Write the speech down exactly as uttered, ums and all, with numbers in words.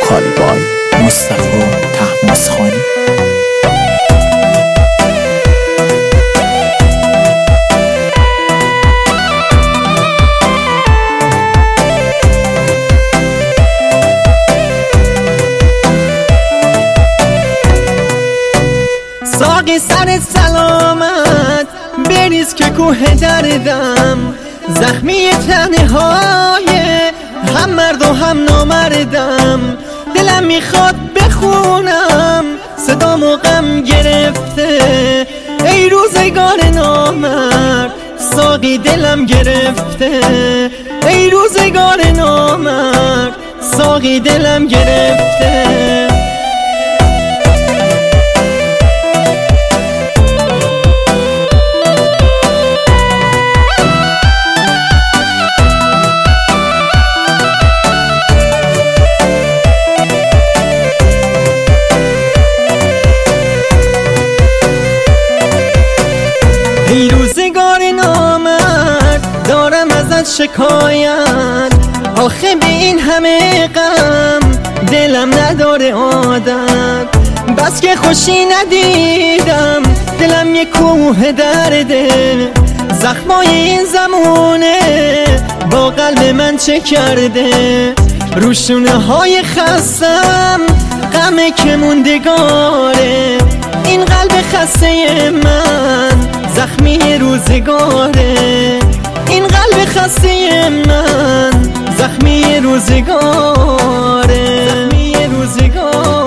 خالیبای مصطفی طهماسخانی. ساقی سر سلامت بریز که کوه دردم، زخمی تنهای هم مرد و هم نامردم. دلم میخواد بخونم صدامو غم گرفته، ای روزگار نامرد ساقی دلم گرفته، ای روزگار نامرد ساقی دلم گرفته. ای روزگار نامرد دارم ازت شکایت، آخه به این همه غم دلم نداره عادت. بس که خوشی ندیدم دلم یک کوه درده، زخمای این زمونه با قلب من چه کرده. روشونه های خستم غمه که موندگاره، این قلب خسته من زخمی روزگاره، این قلب خسته من زخمی روزگاره، زخمی روزگاره.